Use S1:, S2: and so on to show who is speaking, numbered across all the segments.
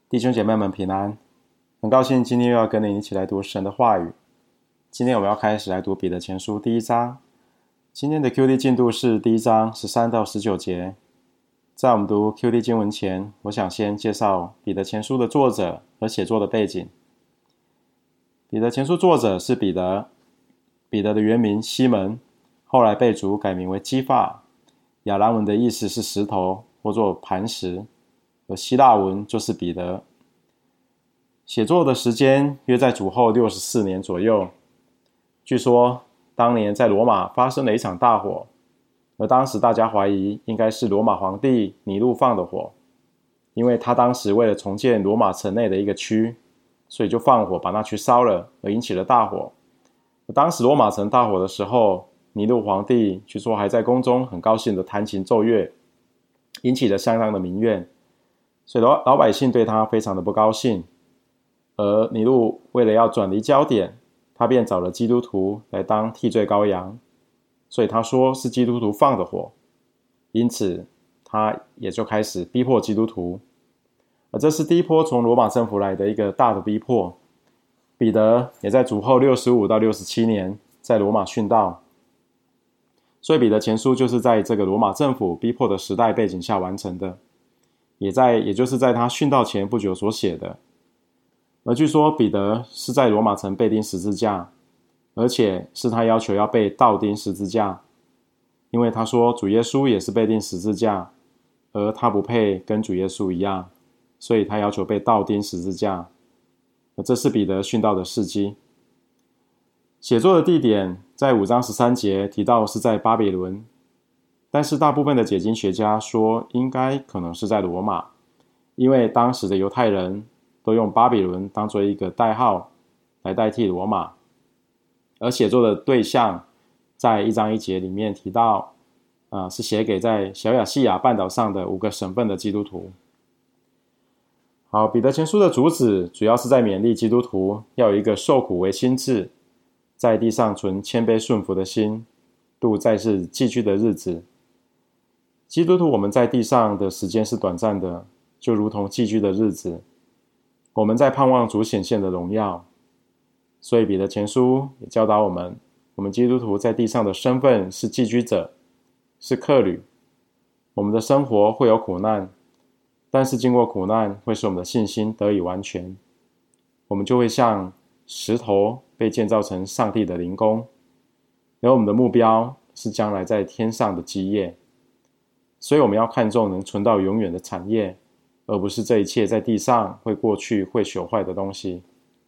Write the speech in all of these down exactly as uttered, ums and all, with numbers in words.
S1: 弟兄姐妹们平安，很高兴今天又要跟你一起来读神的话语。今天我们要开始来读彼得前书第一章。今天的 Q T 进度是第一章十三到十九节。在我们读 Q T 经文前，我想先介绍彼得前书的作者和写作的背景。彼得前书作者是彼得，彼得的原名西门，后来被主改名为基法。亚兰文的意思是石头或作磐石，而希腊文就是彼得。写作的时间约在主后六十四年左右。据说当年在罗马发生了一场大火，而当时大家怀疑应该是罗马皇帝尼禄放的火，因为他当时为了重建罗马城内的一个区，所以就放火把那区烧了，而引起了大火。而当时罗马城大火的时候，尼禄皇帝据说还在宫中很高兴的弹琴奏乐，引起了相当的民怨，所以 老, 老百姓对他非常的不高兴。而尼禄为了要转移焦点，他便找了基督徒来当替罪羔羊，所以他说是基督徒放的火，因此他也就开始逼迫基督徒。而这是第一波从罗马政府来的一个大的逼迫。彼得也在主后六十五到六十七年在罗马殉道，所以彼得前书就是在这个罗马政府逼迫的时代背景下完成的，也在也就是在他殉道前不久所写的。而据说彼得是在罗马城被钉十字架，而且是他要求要被倒钉十字架，因为他说主耶稣也是被钉十字架，而他不配跟主耶稣一样，所以他要求被倒钉十字架。而这是彼得殉道的事迹。写作的地点在五章十三节提到是在巴比伦，但是大部分的解经学家说应该可能是在罗马，因为当时的犹太人都用巴比伦当作一个代号来代替罗马。而写作的对象在一章一节里面提到、呃、是写给在小亚细亚半岛上的五个省份的基督徒。好，彼得前书的主旨主要是在勉励基督徒要有一个受苦为心志，在地上存谦卑顺服的心，度在世寄居的日子。基督徒我们在地上的时间是短暂的，就如同寄居的日子，我们在盼望主显现的荣耀。所以彼得前书也教导我们，我们基督徒在地上的身份是寄居者，是客旅。我们的生活会有苦难，但是经过苦难会使我们的信心得以完全，我们就会像石头被建造成上帝的灵宫，而我们的目标是将来在天上的基业。所以我们要看重能存到永远的产业，而不是这一切在地上会过去会朽坏的东西。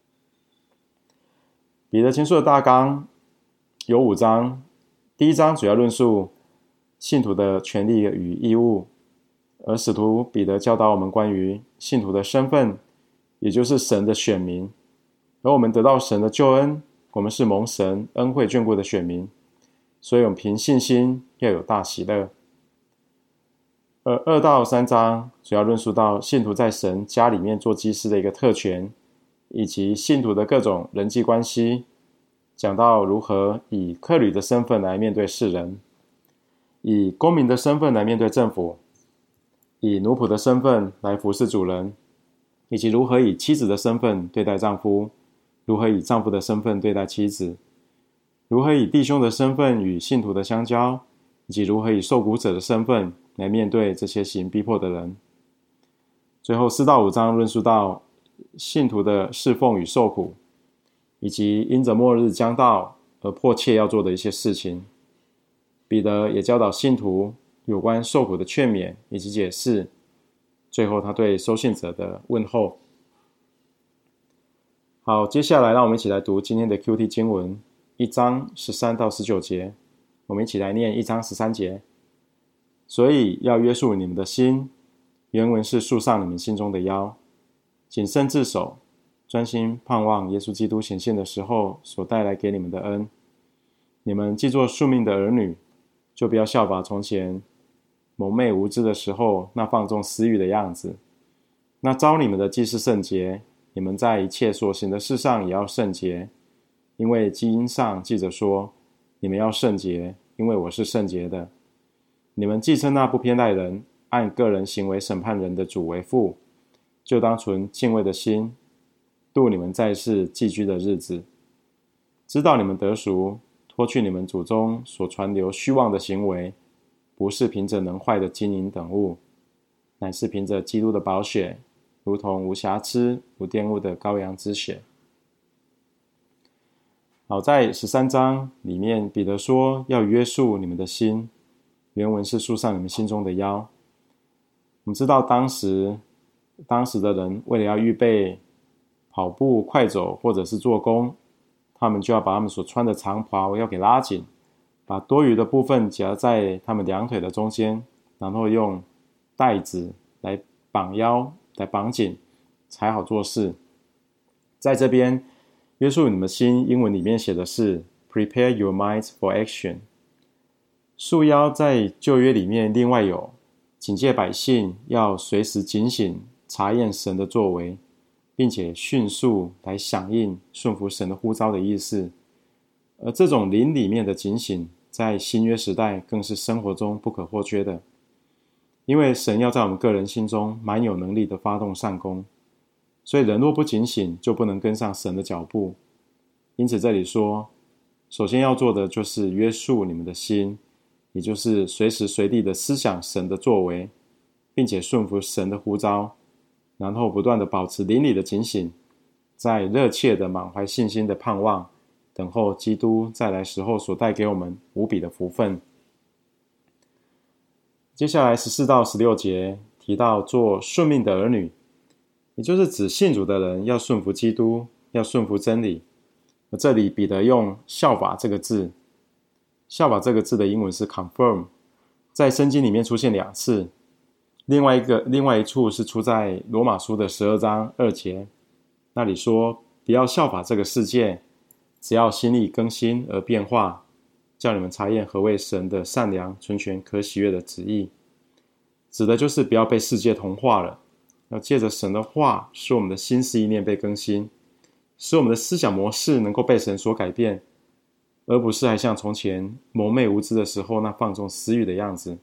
S1: 彼得前书的大纲有五章，第一章主要论述信徒的权利与义务，而使徒彼得教导我们关于信徒的身份，也就是神的选民。而我们得到神的救恩，我们是蒙神恩惠眷顾的选民，所以我们凭信心要有大喜乐。而二到三章主要论述到信徒在神家里面做祭司的一个特权，以及信徒的各种人际关系，讲到如何以客旅的身份来面对世人，以公民的身份来面对政府，以奴仆的身份来服侍主人，以及如何以妻子的身份对待丈夫，如何以丈夫的身份对待妻子，如何以弟兄的身份与信徒的相交，以及如何以受苦者的身份来面对这些行逼迫的人。最后四到五章论述到信徒的侍奉与受苦，以及因着末日将到而迫切要做的一些事情。彼得也教导信徒有关受苦的劝勉以及解释，最后他对收信者的问候。好，接下来让我们一起来读今天的 Q T 经文，一章十三到十九节。我们一起来念一章十三节。所以要约束你们的心，原文是束上你们心中的腰，谨慎自守，专心盼望耶稣基督显现的时候所带来给你们的恩。你们既做宿命的儿女，就不要效法从前蒙昧无知的时候那放纵私欲的样子。那召你们的既是圣洁，你们在一切所行的事上也要圣洁，因为基因上记着说，你们要圣洁，因为我是圣洁的。你们既称那不偏待人，按个人行为审判人的主为父， 就当存敬畏的心，度你们在世寄居的日子，知道你们得赎，脱去你们祖宗所传流虚妄的行为，不是凭着能坏的金银等物，乃是凭着基督的宝血，如同无瑕疵无玷污的羔羊之血。好，在十三章里面，彼得说要约束你们的心，原文是束上你们心中的腰。我们知道当时当时的人为了要预备跑步快走或者是做工，他们就要把他们所穿的长袍要给拉紧，把多余的部分夹在他们两腿的中间，然后用带子来绑腰来绑紧，才好做事。在这边约束你们心，英文里面写的是 Prepare your minds for action。 束腰在旧约里面另外有警戒百姓要随时警醒查验神的作为，并且迅速来响应顺服神的呼召的意思。而这种灵里面的警醒在新约时代更是生活中不可或缺的，因为神要在我们个人心中蛮有能力的发动善功，所以人若不警醒，就不能跟上神的脚步。因此这里说，首先要做的就是约束你们的心，也就是随时随地的思想神的作为，并且顺服神的呼召，然后不断的保持灵里的警醒，在热切的满怀信心的盼望，等候基督再来时候所带给我们无比的福分。接下来十四到十六节提到做顺命的儿女，也就是指信主的人要顺服基督，要顺服真理。而这里彼得用效法这个字，效法这个字的英文是 confirm， 在圣经里面出现两次，另外一个另外一处是出在罗马书的十二章二节，那里说不要效法这个世界，只要心意更新而变化，叫你们查验何为神的善良、纯全、可喜悦的旨意。指的就是不要被世界同化了，要借着神的话使我们的心思意念被更新，使我们的思想模式能够被神所改变，而不是还像从前蒙昧无知的时候那放纵私欲的样子。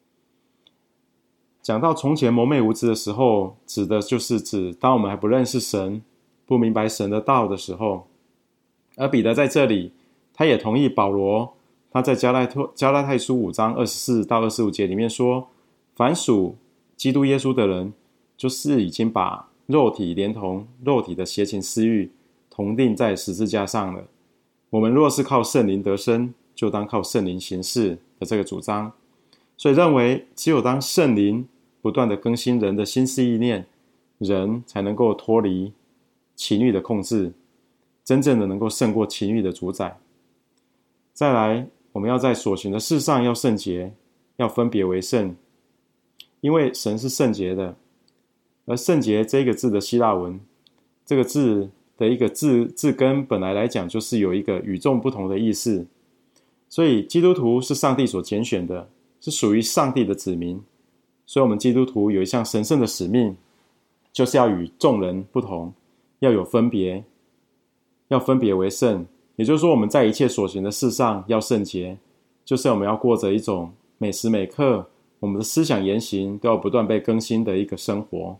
S1: 讲到从前蒙昧无知的时候，指的就是指当我们还不认识神，不明白神的道的时候。而彼得在这里他也同意保罗他在加拉加拉太书五章二十四到二十五节里面说，凡属基督耶稣的人，就是已经把肉体连同肉体的邪情私欲同定在十字架上了。我们若是靠圣灵得生，就当靠圣灵行事的这个主张。所以认为只有当圣灵不断的更新人的心思意念，人才能够脱离情欲的控制，真正的能够胜过情欲的主宰。再来，我们要在所行的事上要圣洁，要分别为圣，因为神是圣洁的。而圣洁这个字的希腊文，这个字的一个字字根本来来讲就是有一个与众不同的意思。所以基督徒是上帝所拣选的，是属于上帝的子民，所以我们基督徒有一项神圣的使命，就是要与众人不同，要有分别，要分别为圣。也就是说，我们在一切所行的事上要圣洁，就是我们要过着一种每时每刻我们的思想言行都要不断被更新的一个生活。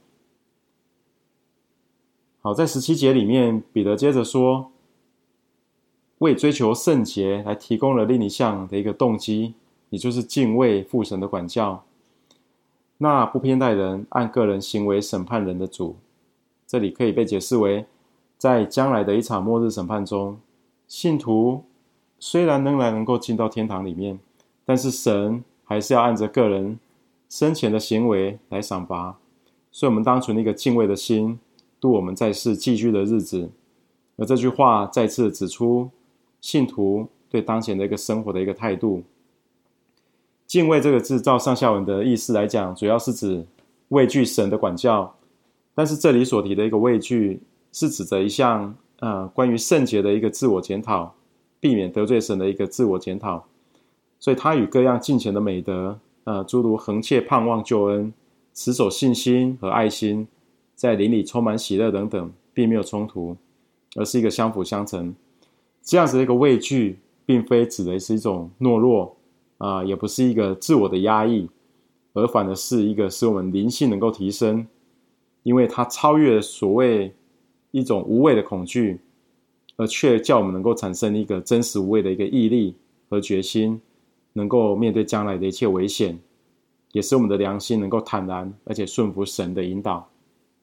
S1: 好，在十七节里面，彼得接着说，为追求圣洁来提供了另一项的一个动机，也就是敬畏父神的管教。那不偏待人，按个人行为审判人的主，这里可以被解释为，在将来的一场末日审判中，信徒虽然仍然能够进到天堂里面，但是神还是要按着个人生前的行为来赏罚。所以我们当存一个敬畏的心，度我们在世寄居的日子。而这句话再次指出信徒对当前的一个生活的一个态度。敬畏这个字照上下文的意思来讲，主要是指畏惧神的管教，但是这里所提的一个畏惧是指着一项呃关于圣洁的一个自我检讨，避免得罪神的一个自我检讨。所以它与各样敬虔的美德，呃诸如恒切盼望救恩、持守信心和爱心，在灵里充满喜乐等等，并没有冲突，而是一个相辅相成。这样子的一个畏惧，并非指的是一种懦弱，啊、呃，也不是一个自我的压抑，而反而是一个使我们灵性能够提升， 因为它超越所谓一种无谓的恐惧，而却叫我们能够产生一个真实无畏的一个毅力和决心，能够面对将来的一切危险，也使我们的良心能够坦然而且顺服神的引导。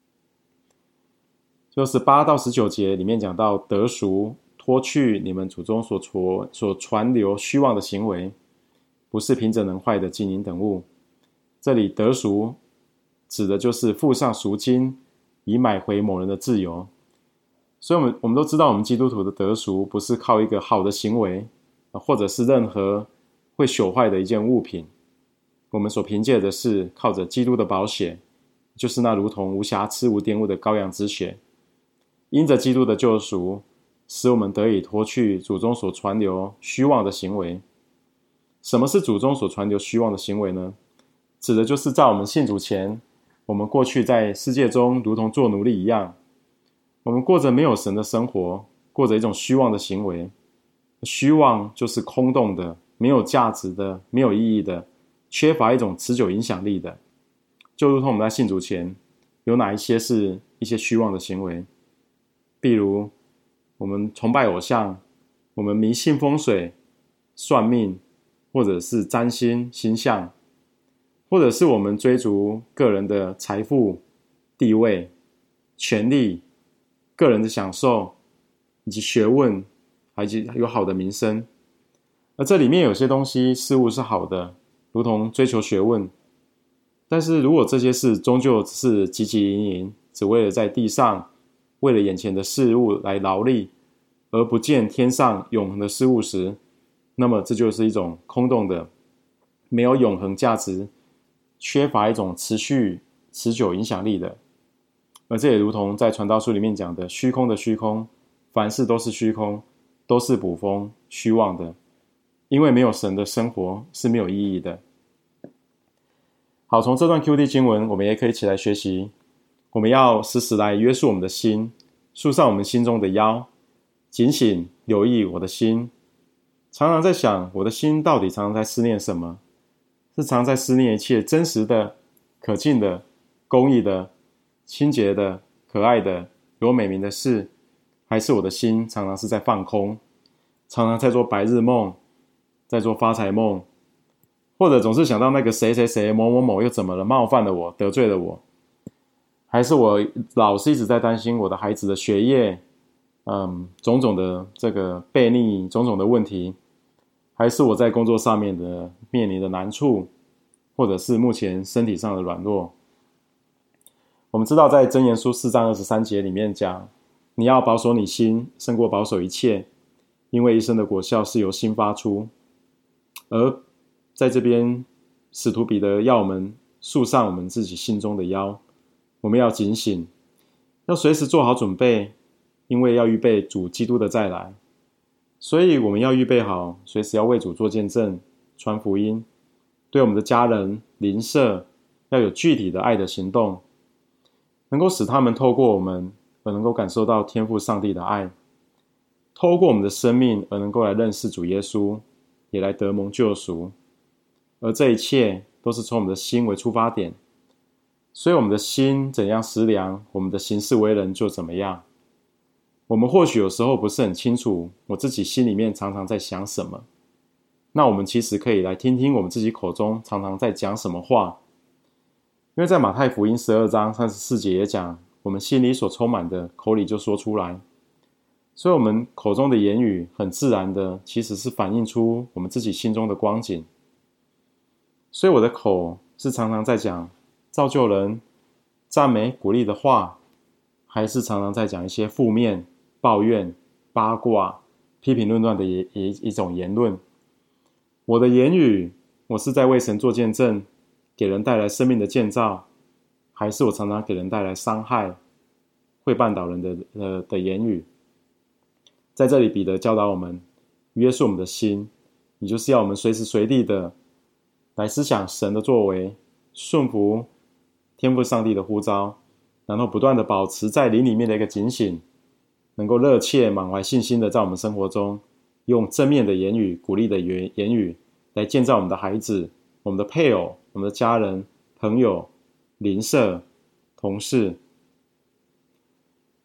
S1: 就十八到十九节里面讲到得赎，脱去你们祖宗所传所传流虚妄的行为，不是凭着能坏的金银等物。这里得赎指的就是付上赎金，以买回某人的自由。所以我们我们都知道，我们基督徒的得赎不是靠一个好的行为，或者是任何会朽坏的一件物品。我们所凭借的是靠着基督的宝血，就是那如同无瑕疵无玷污的羔羊之血。因着基督的救赎，使我们得以脱去祖宗所传流虚妄的行为。什么是祖宗所传流虚妄的行为呢？指的就是在我们信主前，我们过去在世界中如同做奴隶一样，我们过着没有神的生活，过着一种虚妄的行为。虚妄就是空洞的，没有价值的，没有意义的，缺乏一种持久影响力的。就如同我们在信主前，有哪一些是一些虚妄的行为？比如我们崇拜偶像，我们迷信风水、算命，或者是占星、星象，或者是我们追逐个人的财富、地位、权力、个人的享受，以及学问，以及有好的名声。而这里面有些东西事物是好的，如同追求学问，但是如果这些事终究只是汲汲营营，只为了在地上为了眼前的事物来劳力，而不见天上永恒的事物时，那么这就是一种空洞的，没有永恒价值，缺乏一种持续持久影响力的。而这也如同在传道书里面讲的，虚空的虚空，凡事都是虚空，都是捕风虚妄的，因为没有神的生活是没有意义的。好，从这段 Q D 经文我们也可以一起来学习，我们要时时来约束我们的心，束上我们心中的腰，警醒留意我的心，常常在想我的心到底常常在思念什么，是常在思念一切真实的、可敬的、公义的、清洁的、可爱的、有美名的事，还是我的心常常是在放空，常常在做白日梦，在做发财梦，或者总是想到那个谁谁谁某某某又怎么了，冒犯了我，得罪了我，还是我老是一直在担心我的孩子的学业，嗯，种种的这个悖逆，种种的问题，还是我在工作上面的面临的难处，或者是目前身体上的软弱。我们知道在箴言书四章二十三节里面讲，你要保守你心胜过保守一切，因为一生的果效是由心发出。而在这边使徒彼得要我们束上我们自己心中的腰，我们要警醒，要随时做好准备，因为要预备主基督的再来。所以我们要预备好，随时要为主做见证，传福音，对我们的家人邻舍要有具体的爱的行动，能够使他们透过我们而能够感受到天父上帝的爱，透过我们的生命而能够来认识主耶稣，也来得蒙救赎。而这一切都是从我们的心为出发点，所以我们的心怎样思量，我们的行事为人就怎么样。我们或许有时候不是很清楚我自己心里面常常在想什么，那我们其实可以来听听我们自己口中常常在讲什么话。因为在马太福音十二章三十四节也讲，我们心里所充满的口里就说出来。所以我们口中的言语很自然的其实是反映出我们自己心中的光景。所以我的口是常常在讲造就人、赞美、鼓励的话，还是常常在讲一些负面、抱怨、八卦、批评论断的 一, 一, 一种言论。我的言语，我是在为神做见证，给人带来生命的建造，还是我常常给人带来伤害，会绊倒人 的, 的, 的言语。在这里彼得教导我们，约束我们的心，也就是要我们随时随地的来思想神的作为，顺服天父上帝的呼召，然后不断的保持在灵里面的一个警醒，能够热切满怀信心的在我们生活中用正面的言语、鼓励的言语来建造我们的孩子、我们的配偶、我们的家人、朋友、邻舍、同事，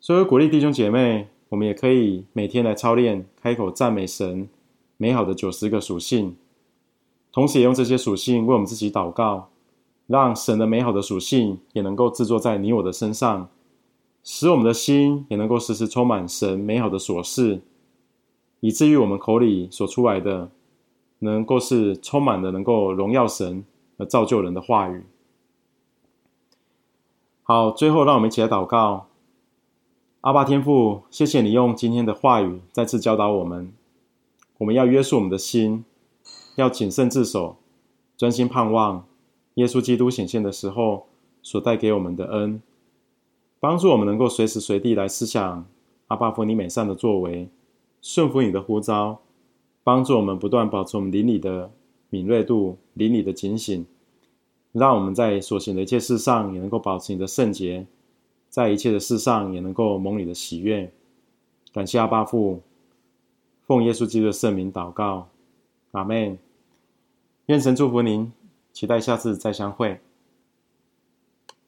S1: 所以鼓励弟兄姐妹，我们也可以每天来操练开口赞美神美好的九十个属性，同时也用这些属性为我们自己祷告，让神的美好的属性也能够制作在你我的身上，使我们的心也能够时时充满神美好的所事，以至于我们口里所出来的能够是充满了能够荣耀神而造就人的话语。好，最后让我们一起来祷告。阿爸天父，谢谢你用今天的话语再次教导我们，我们要约束我们的心，要谨慎自守，专心盼望耶稣基督显现的时候所带给我们的恩，帮助我们能够随时随地来思想阿爸父你美善的作为，顺服你的呼召，帮助我们不断保持我们灵里的敏锐度，灵里的警醒，让我们在所行的一切事上也能够保持你的圣洁，在一切的事上也能够蒙你的喜悦。感谢阿爸父，奉耶稣基督的圣名祷告，阿们。愿神祝福您，期待下次再相会。